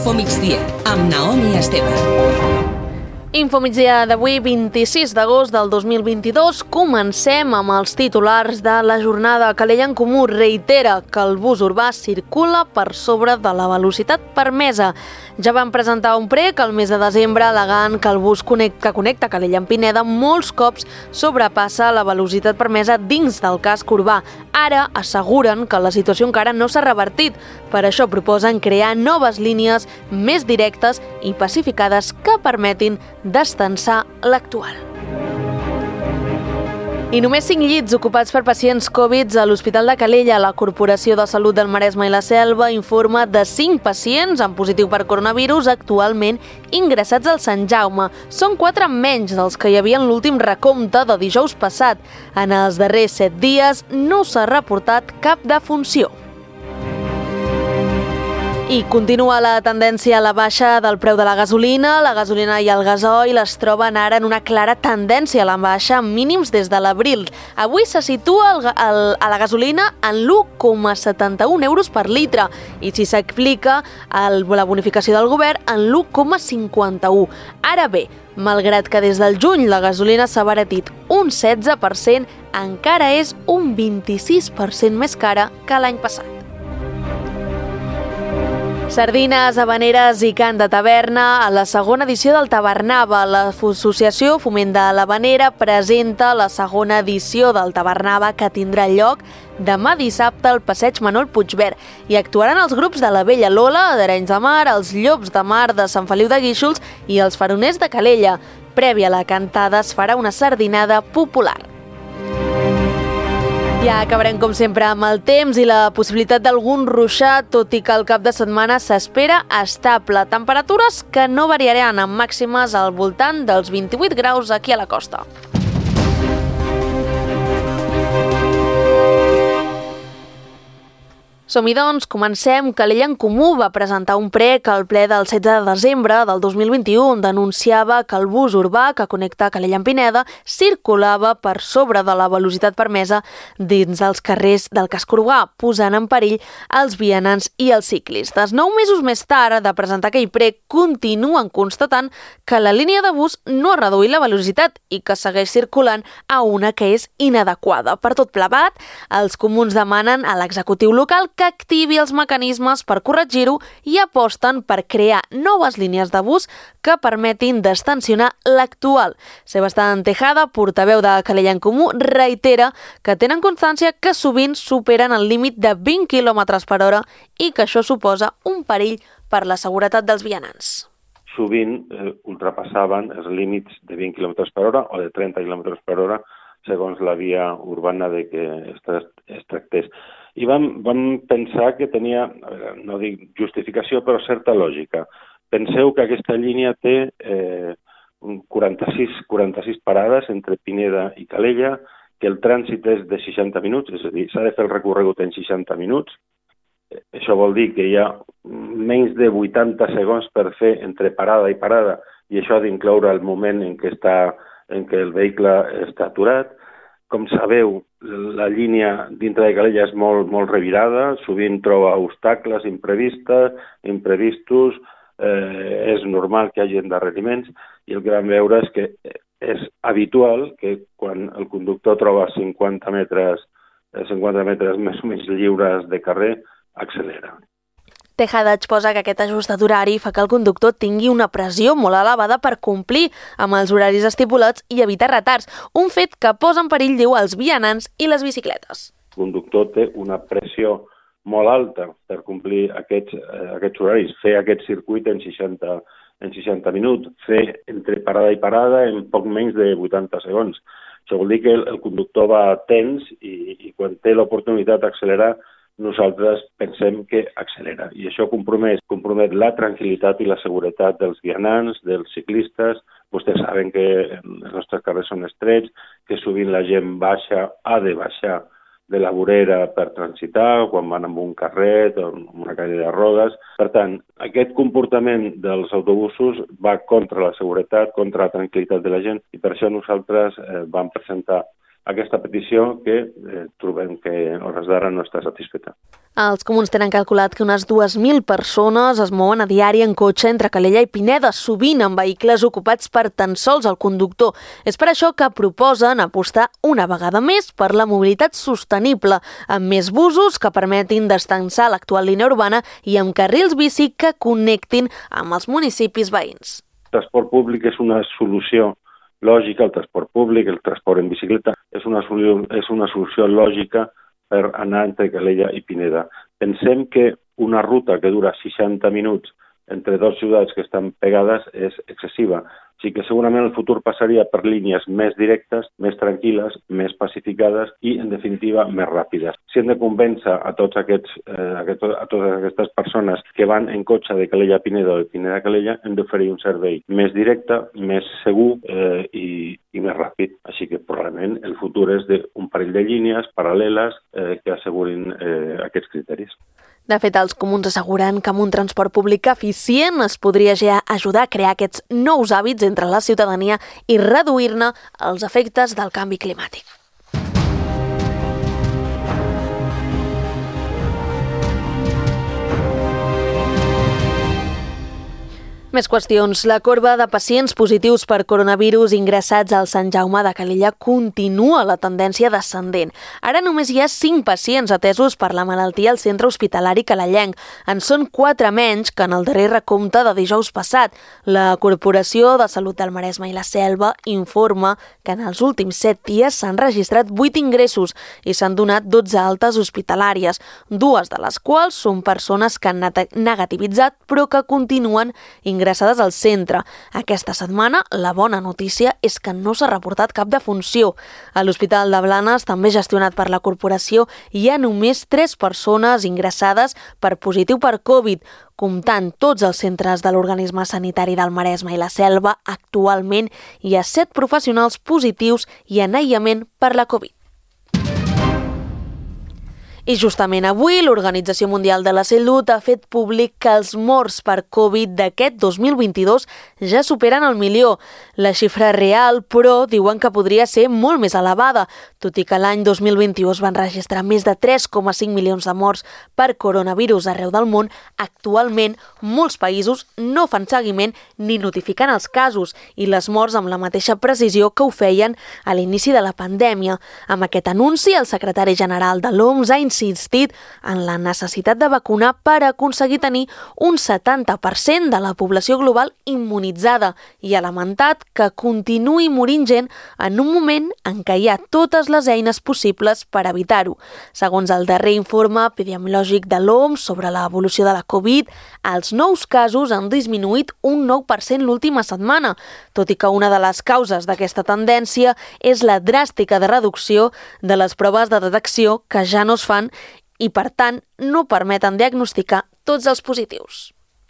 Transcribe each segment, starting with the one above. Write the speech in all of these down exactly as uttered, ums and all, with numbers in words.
Infomigdia, amb Naomi Esteve. Infomigdia d'avui, vint-i-sis d'agost del dos mil vint-i-dos. Comencem amb els titulars de la jornada. Calella en Comú reitera que el bus urbà circula per sobre de la velocitat permesa. Ja van presentar un prec al mes de desembre al·legant que el bus que connecta Calella amb Pineda molts cops sobrepassa la velocitat permesa dins del casc urbà. Ara asseguren que la situació encara no s'ha revertit. Per això proposen crear noves línies més directes i pacificades que permetin d'estensar l'actual. I només cinc llits ocupats per pacients Covid a l'Hospital de Calella. La Corporació de Salut del Maresme i la Selva informa de cinc pacients amb positiu per coronavirus actualment ingressats al Sant Jaume. Són quatre menys dels que hi havia en l'últim recompte de dijous passat. En els darrers set dies no s'ha reportat cap defunció. I continua la tendència a la baixa del preu de la gasolina. La gasolina i el gasoil es troben ara en una clara tendència a la baixa, mínims des de l'abril. Avui se situa el, el, a la gasolina en l'u coma setanta-un euros per litre i si s'aplica la bonificació del govern en l'u coma cinquanta-u. Ara bé, malgrat que des del juny la gasolina s'ha abaratit un setze per cent, encara és un vint-i-sis per cent més cara que l'any passat. Sardines, habaneres i cant de taverna. A la segona edició del Tabernava, l'Associació Foment de l'Habanera presenta la segona edició del Tabernava que tindrà lloc demà dissabte al Passeig Manol Puigvert i actuaran els grups de la Vella Lola, d'Arenys de Mar, els Llops de Mar de Sant Feliu de Guíxols i els Faroners de Calella. Prèvia a la cantada es farà una sardinada popular. Ja acabarem, com sempre, amb el temps i la possibilitat d'algun ruixat, tot i que el cap de setmana s'espera estable. Temperatures que no variaran amb màximes al voltant dels vint-i-vuit graus aquí a la costa. Som-hi, doncs, comencem. Calella en Comú va presentar un prec al ple del setze de desembre del dos mil vint-i-u on denunciava que el bus urbà que connecta Calella amb Pineda circulava per sobre de la velocitat permesa dins dels carrers del casc urbà, posant en perill els vianants i els ciclistes. Nou mesos més tard de presentar aquell prec, continuen constatant que la línia de bus no ha reduït la velocitat i que segueix circulant a una que és inadequada. Per tot plegat, els comuns demanen a l'executiu local que activi els mecanismes per corregir-ho i aposten per crear noves línies de bus que permetin d'extensionar l'actual. Sebastián Tejada, portaveu de Calella en Comú, reitera que tenen constància que sovint superen el límit de vint quilòmetres per hora i que això suposa un perill per la seguretat dels vianants. Sovint eh, ultrapassaven els límits de vint quilòmetres per hora o de trenta quilòmetres per hora segons la via urbana de què es tractés. I vam, vam pensar que tenia, a veure, no dic justificació, però certa lògica. Penseu que aquesta línia té eh, quaranta-sis, quaranta-sis parades entre Pineda i Calella, que el trànsit és de seixanta minuts, és a dir, s'ha de fer el recorregut en seixanta minuts. Això vol dir que hi ha menys de vuitanta segons per fer entre parada i parada, i això ha d'incloure el moment en què, està, en què el vehicle està aturat. Com sabeu, la línia dintre de Calella és molt, molt revirada, sovint troba obstacles imprevistes, imprevistos, eh, és normal que hi hagi endarreriments, i el que vam veure és que és habitual que quan el conductor troba cinquanta metres, cinquanta metres més o menys lliures de carrer, accelera. Tejada exposa que aquest ajustat horari fa que el conductor tingui una pressió molt elevada per complir amb els horaris estipulats i evitar retards, un fet que posa en perill, diu, els vianants i les bicicletes. El conductor té una pressió molt alta per complir aquests, eh, aquests horaris, fer aquest circuit en seixanta, en seixanta minuts, fer entre parada i parada en poc menys de vuitanta segons. Això vol dir que el, el conductor va tens i, i quan té l'oportunitat d'accelerar, nosaltres pensem que accelera. I això compromet, compromet la tranquil·litat i la seguretat dels vianants, dels ciclistes. Vostès saben que els nostres carrers són estrets, que sovint la gent baixa, ha de baixar de la vorera per transitar, quan van amb un carret o amb una cadira de rodes. Per tant, aquest comportament dels autobusos va contra la seguretat, contra la tranquil·litat de la gent, i per això nosaltres eh, vam presentar aquesta petició que eh, trobem que a hores d'ara no està satisfeta. Els comuns tenen calculat que unes dues mil persones es mouen a diari en cotxe entre Calella i Pineda, sovint en vehicles ocupats per tan sols el conductor. És per això que proposen apostar una vegada més per la mobilitat sostenible, amb més busos que permetin descansar l'actual línia urbana i amb carrils bici que connectin amb els municipis veïns. El transport públic és una solució lògica, el transport públic, el transport en bicicleta, és una solució, és una solució lògica per anar entre Calella i Pineda. Pensem que una ruta que dura seixanta minuts entre dues ciutats que estan pegades és excessiva. Així que segurament el futur passaria per línies més directes, més tranquil·les, més pacificades i, en definitiva, més ràpides. Si hem de convèncer a, tots aquests, eh, a, aquest, a totes aquestes persones que van en cotxe de Calella a Pineda o de Pineda a Calella, hem d'oferir un servei més directe, més segur eh, i, i més ràpid. Així que, probablement, el futur és d'un parell de línies paral·leles eh, que assegurin eh, aquests criteris. De fet, els comuns asseguren que amb un transport públic eficient es podria ja ajudar a crear aquests nous hàbits entre la ciutadania i reduir-ne els efectes del canvi climàtic. Més qüestions. La corba de pacients positius per coronavirus ingressats al Sant Jaume de Calella continua la tendència descendent. Ara només hi ha cinc pacients atesos per la malaltia al centre hospitalari calellenc. En són quatre menys que en el darrer recompte de dijous passat. La Corporació de Salut del Maresme i la Selva informa que en els últims set dies s'han registrat vuit ingressos i s'han donat dotze altes hospitalàries, dues de les quals són persones que han negativitzat però que continuen ingressant ingressades al centre. Aquesta setmana, la bona notícia és que no s'ha reportat cap defunció. A l'Hospital de Blanes, també gestionat per la corporació, hi ha només tres persones ingressades per positiu per Covid. Comptant tots els centres de l'organisme sanitari del Maresme i la Selva, actualment hi ha set professionals positius i en aïllament per la Covid. I justament avui l'Organització Mundial de la Salut ha fet públic que els morts per Covid d'aquest dos mil vint-i-dos ja superen el milió. La xifra real, però, diuen que podria ser molt més elevada, tot i que l'any dos mil vint-i-u es van registrar més de tres coma cinc milions de morts per coronavirus arreu del món. Actualment, molts països no fan seguiment ni notifiquen els casos i les morts amb la mateixa precisió que ho feien a l'inici de la pandèmia. Amb aquest anunci, el secretari general de l'O M S ha insistit en la necessitat de vacunar per aconseguir tenir un setanta per cent de la població global immunitzada i ha lamentat que continuï morint gent en un moment en què hi ha totes les eines possibles per evitar-ho. Segons el darrer informe epidemiològic de l'O M S sobre l'evolució de la Covid, els nous casos han disminuït un nou per cent l'última setmana, tot i que una de les causes d'aquesta tendència és la dràstica de reducció de les proves de detecció que ja no es fan i, per tant, no permeten diagnosticar tots els positius.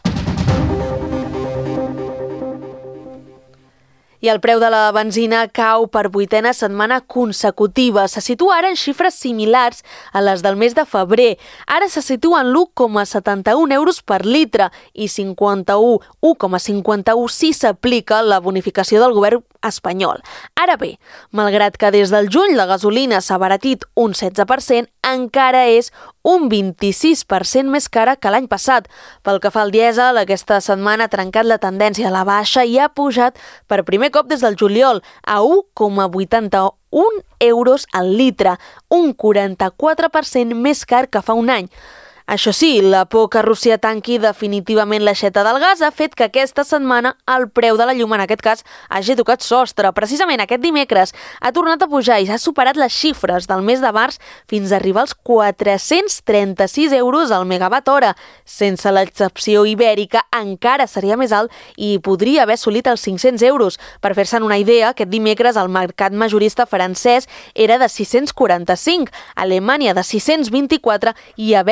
I el preu de la benzina cau per vuitena setmana consecutiva. Se situa ara en xifres similars a les del mes de febrer. Ara se situa en l'u coma setanta-un euros per litre i cinquanta-u coma cinquanta-u si s'aplica la bonificació del govern espanyol. Ara bé, malgrat que des del juny la gasolina s'ha abaratit un setze per cent, encara és un vint-i-sis per cent més cara que l'any passat. Pel que fa al dièsel, aquesta setmana ha trencat la tendència a la baixa i ha pujat per primer cop des del juliol a u coma vuitanta-un euros al litre, un quaranta-quatre per cent més car que fa un any. Això sí, la por que Rússia tanqui definitivament l'aixeta del gas ha fet que aquesta setmana el preu de la llum, en aquest cas, hagi tocat sostre. Precisament aquest dimecres ha tornat a pujar i s'ha superat les xifres del mes de març fins a arribar als quatre-cents trenta-sis euros al megawatt hora. Sense l'excepció ibèrica encara seria més alt i podria haver assolit els cinc-cents euros. Per fer-se'n una idea, aquest dimecres el mercat majorista francès era de sis-cents quaranta-cinc, a Alemanya de sis-cents vint-i-quatre i a Bèlgica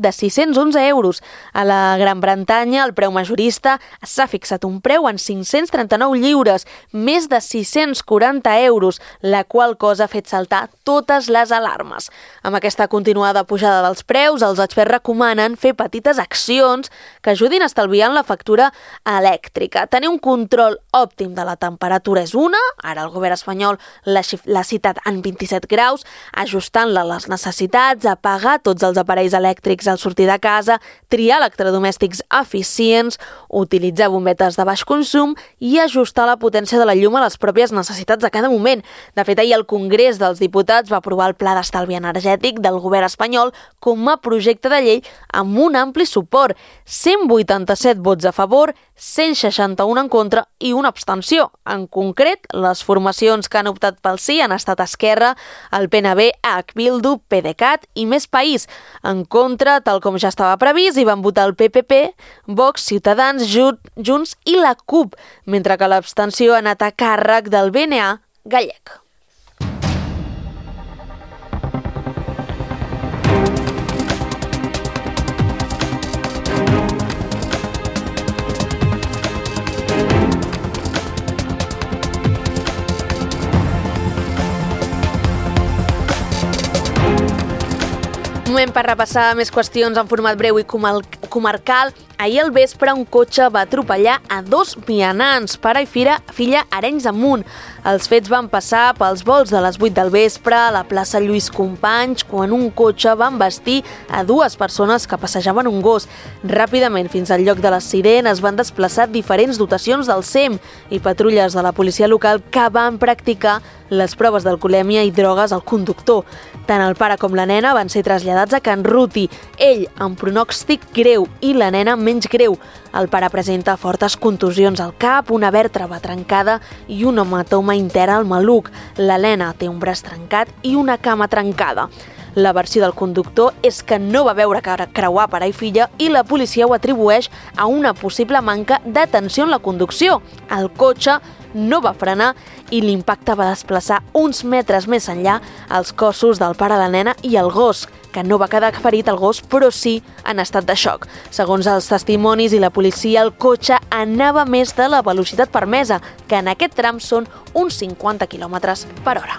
de sis-cents onze euros. A la Gran Bretanya, el preu majorista s'ha fixat un preu en cinc-cents trenta-nou lliures, més de sis-cents quaranta euros, la qual cosa ha fet saltar totes les alarmes. Amb aquesta continuada pujada dels preus, els experts recomanen fer petites accions que ajudin a estalviar en la factura elèctrica. Tenir un control òptim de la temperatura és una, ara el govern espanyol l'ha citat en vint-i-set graus, ajustant-la a les necessitats, apagar tots els aparells elèctrics al sortir de casa, triar electrodomèstics eficients, utilitzar bombetes de baix consum i ajustar la potència de la llum a les pròpies necessitats de cada moment. De fet, ahir el Congrés dels Diputats va aprovar el Pla d'Estalvi Energètic del govern espanyol com a projecte de llei amb un ampli suport, cent vuitanta-set vots a favor, cent seixanta-un en contra i una abstenció. En concret, les formacions que han optat pel sí han estat Esquerra, el P N B, H, Bildu, PDeCAT i Més País. En contra, tal com ja estava previst, hi van votar el P P P, Vox, Ciutadans, Junts i la CUP, mentre que l'abstenció ha anat a càrrec del B N A gallec. Moment per repassar més qüestions en format breu i comarcal. Ahir al vespre un cotxe va atropellar a dos vianants, pare i filla, filla Arenys de Munt. Els fets van passar pels volts de les vuit del vespre a la plaça Lluís Companys, quan un cotxe va embestir a dues persones que passejaven un gos. Ràpidament, fins al lloc de l'accident, es van desplaçar diferents dotacions del S E M i patrulles de la policia local que van practicar les proves d'alcoholèmia i drogues al conductor. Tant el pare com la nena van ser traslladats a Can Ruti, ell amb pronòstic greu i la nena menys greu. El pare presenta fortes contusions al cap, una vèrtebra trencada i un hematoma intern al maluc. La nena té un braç trencat i una cama trencada. La versió del conductor és que no va veure creuar pare i filla i la policia ho atribueix a una possible manca d'atenció en la conducció. El cotxe no va frenar i l'impacte va desplaçar uns metres més enllà els cossos del pare, la nena i el gos, que no va quedar ferit el gos, però sí en estat de xoc. Segons els testimonis i la policia, el cotxe anava més de la velocitat permesa, que en aquest tram són uns cinquanta quilòmetres per hora.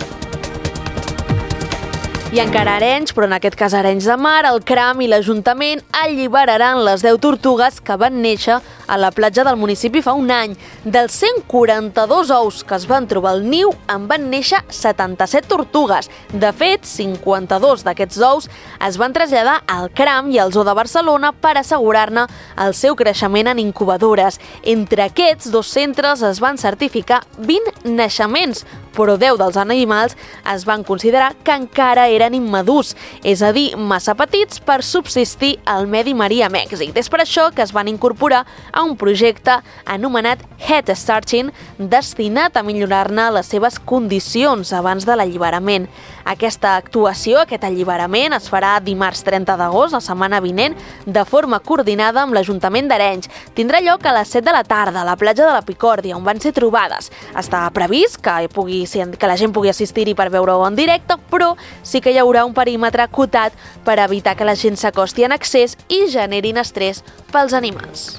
I encara a Arenys, però en aquest cas a Arenys de Mar, el CRAM i l'Ajuntament alliberaran les deu tortugues que van néixer a la platja del municipi fa un any. Dels cent quaranta-dos ous que es van trobar al niu, en van néixer setanta-set tortugues. De fet, cinquanta-dos d'aquests ous es van traslladar al CRAM i al Zoo de Barcelona per assegurar-ne el seu creixement en incubadores. Entre aquests dos centres es van certificar vint naixements, però deu dels animals es van considerar que encara eren immadurs, és a dir, massa petits per subsistir al medi marí amb èxit. És per això que es van incorporar a un projecte anomenat Head Starting, destinat a millorar-ne les seves condicions abans de l'alliberament. Aquesta actuació, aquest alliberament, es farà dimarts trenta d'agost, la setmana vinent, de forma coordinada amb l'Ajuntament d'Arenys. Tindrà lloc a les set de la tarda a la platja de la Picòrdia, on van ser trobades. Està previst que, pugui, que la gent pugui assistir-hi per veure-ho en directe, però sí que hi haurà un perímetre acotat per evitar que la gent s'acosti en excés i generin estrès pels animals.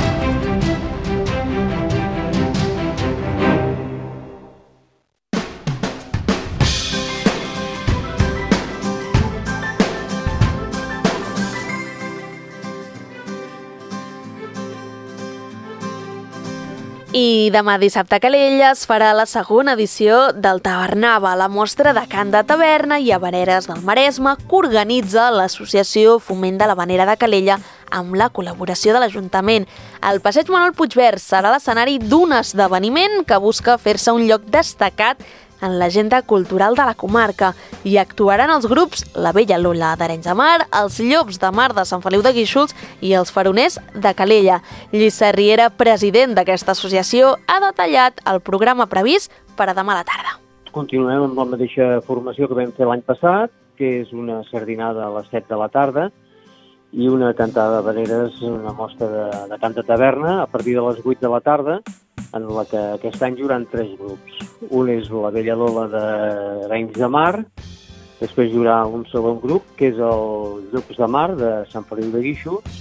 I demà dissabte a Calella es farà la segona edició del Tabernava, la mostra de cant de taverna i havaneres del Maresme que organitza l'Associació Foment de l'Havanera de Calella amb la col·laboració de l'Ajuntament. El Passeig Manuel Puigverd serà l'escenari d'un esdeveniment que busca fer-se un lloc destacat en l'agenda cultural de la comarca. Hi actuaran els grups La Vella Lola d'Arenys de Mar, els Llops de Mar de Sant Feliu de Guíxols i els Faroners de Calella. Lluís Sarriera, president d'aquesta associació, ha detallat el programa previst per a demà a la tarda. Continuem amb la mateixa formació que vam fer l'any passat, que és una sardinada a les set de la tarda i una cantada d'havaneres, una mostra de, de cant de taverna a partir de les vuit de la tarda, en la que aquest any hi haurà tres grups. Un és La Vella Lola d'Arenys de Mar, Després hi haurà un segon grup, que és el Llops de Mar, de Sant Feliu de Guíxols,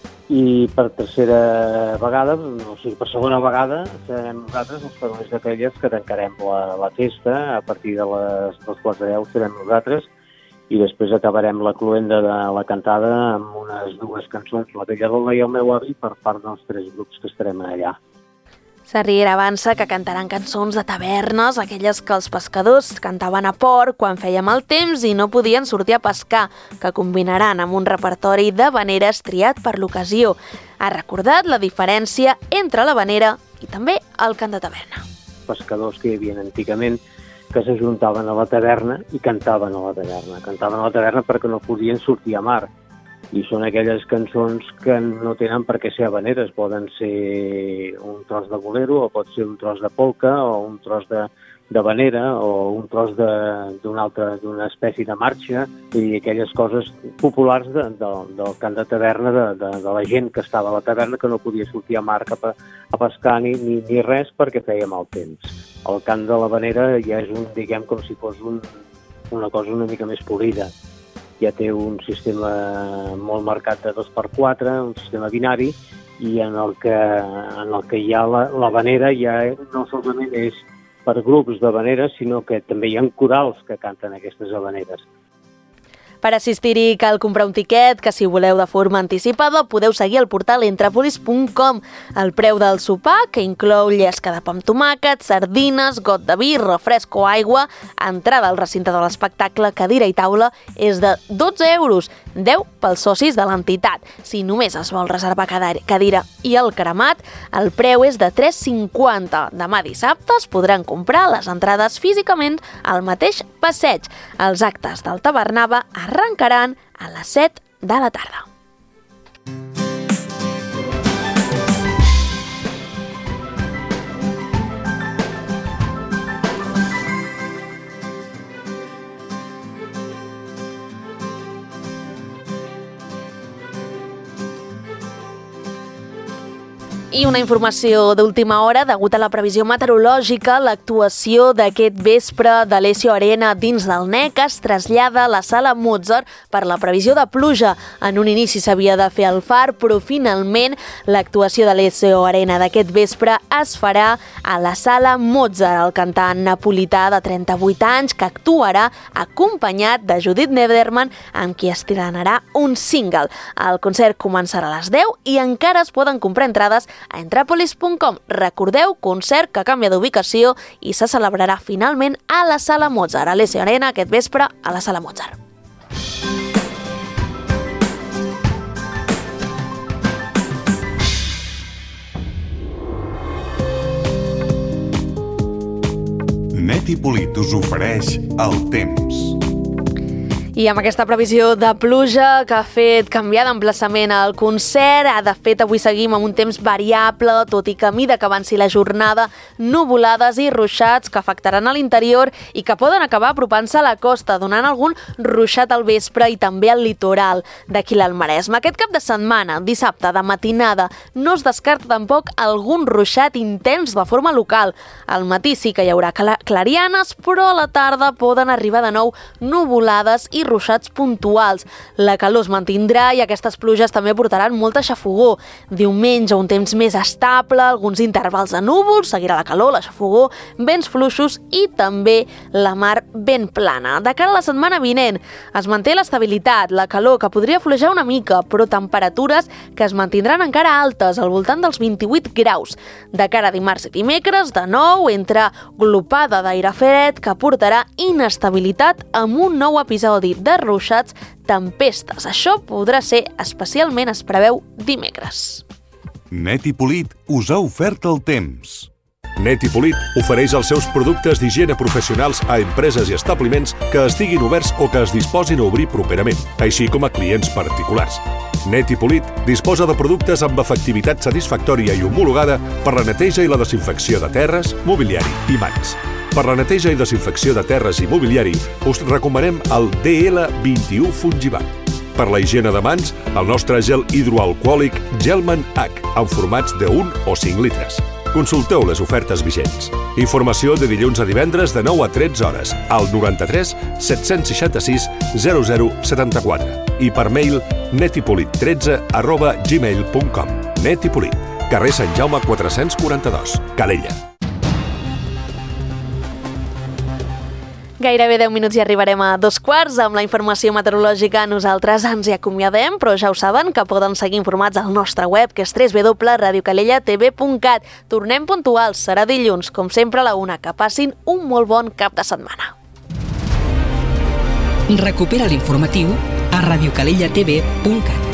i per tercera vegada, o sigui, per segona vegada, serem nosaltres els taloners d'aquelles que tancarem la, la festa. A partir de les dos quarts de deu serem nosaltres, i després acabarem la cloenda de la cantada amb unes dues cançons, la Bella Dona i el meu avi, per part dels tres grups que estarem allà. Sarriera avança que cantaran cançons de tavernes, aquelles que els pescadors cantaven a port quan feia mal temps i no podien sortir a pescar, que combinaran amb un repertori de habaneres triat per l'ocasió. Ha recordat la diferència entre l'habanera i també el cant de taverna. Pescadors que hi havia antigament que s'ajuntaven a la taverna i cantaven a la taverna. Cantaven a la taverna perquè no podien sortir a mar. I són aquelles cançons que no tenen per què ser habaneres. Poden ser un tros de bolero, o pot ser un tros de polca, o un tros de d'habanera, o un tros d'una altra, d'una espècie de marxa, i aquelles coses populars de, de, del cant de taverna, de, de, de la gent que estava a la taverna, que no podia sortir a mar cap a, a pescar ni, ni, ni res perquè feia mal temps. El cant de l'habanera ja és un, diguem, com si fos un, una cosa una mica més polida. Ja té un sistema molt marcat de dos per quatre, un sistema binari, i en el que, en el que hi ha l'habanera ja no solament és per grups d'habaneres, sinó que també hi ha corals que canten aquestes habaneres. Per assistir-hi cal comprar un tiquet, que si voleu de forma anticipada podeu seguir el portal entrepolis punt com. El preu del sopar, que inclou llesca de pa amb tomàquet, sardines, got de vi, refresc o aigua, entrada al recinte de l'espectacle, cadira i taula, és de dotze euros, deu pels socis de l'entitat. Si només es vol reservar cadira i el cremat, el preu és de tres cinquanta. Demà dissabte es podran comprar les entrades físicament al mateix passeig. Els actes del Tabernava arrencaran a les set de la tarda. I una informació d'última hora, degut a la previsió meteorològica, l'actuació d'aquest vespre de l'Esio Arena dins del N E C es trasllada a la Sala Mozart per la previsió de pluja. En un inici s'havia de fer al Far, però finalment l'actuació de l'Esio Arena d'aquest vespre es farà a la Sala Mozart. El cantant napolità de trenta-vuit anys que actuarà acompanyat de Judith Nederman, amb qui estrenarà un single. El concert començarà a les deu i encara es poden comprar entrades a entrepolis punt com. Recordeu, concert que canvia d'ubicació i se celebrarà finalment a la Sala Mozart, a l'Esio Arena, aquest vespre a la Sala Mozart. Net i Polit us ofereix el temps. I amb aquesta previsió de pluja que ha fet canviar d'emplaçament al concert, de fet avui seguim amb un temps variable, tot i que a mida que avanci la jornada, nuvolades i ruixats que afectaran a l'interior i que poden acabar apropant-se a la costa, donant algun ruixat al vespre i també al litoral d'aquí l'Alt Maresme. Aquest cap de setmana, dissabte de matinada, no es descarta tampoc algun ruixat intens de forma local. Al matí sí que hi haurà clarianes, però a la tarda poden arribar de nou nuvolades i ruixats puntuals. La calor es mantindrà i aquestes pluges també portaran molta xafogor. Diumenge un temps més estable, alguns intervals de núvols, seguirà la calor, la xafogor, vents fluixos i també la mar ben plana. De cara a la setmana vinent es manté l'estabilitat, la calor que podria fluixar una mica, però temperatures que es mantindran encara altes, al voltant dels vint-i-vuit graus. De cara a dimarts i dimecres, de nou, entre glopada d'aire fred que portarà inestabilitat amb un nou episodi de ruixats, tempestes. Això podrà ser, especialment es preveu, dimecres. Net i Polit us ha ofert el temps. Net i Polit ofereix els seus productes d'higiene professionals a empreses i establiments que estiguin oberts o que es disposin a obrir properament, així com a clients particulars. Net i Polit disposa de productes amb efectivitat satisfactòria i homologada per la neteja i la desinfecció de terres, mobiliari i mans. Per la neteja i desinfecció de terres i mobiliari us recomanem el D L vint-i-u Fungivac. Per la higiene de mans, el nostre gel hidroalcohòlic Gelman H, en formats de un o cinc litres. Consulteu les ofertes vigents. Informació de dilluns a divendres de nou a tretze hores al noranta-tres set-cents seixanta-sis zero zero setanta-quatre i per mail netipolit tretze arroba gmail punt com. Netipolit, carrer Sant Jaume quatre-cents quaranta-dos, Calella. Gairebé deu minuts i arribarem a dos quarts. Amb la informació meteorològica nosaltres ens hi acomiadem, però ja ho saben que poden seguir informats al nostre web, que és w w w punt radio calella t v punt cat. Tornem puntuals, serà dilluns, com sempre a la una. Que passin un molt bon cap de setmana. Recupera l'informatiu a radio calella t v punt cat.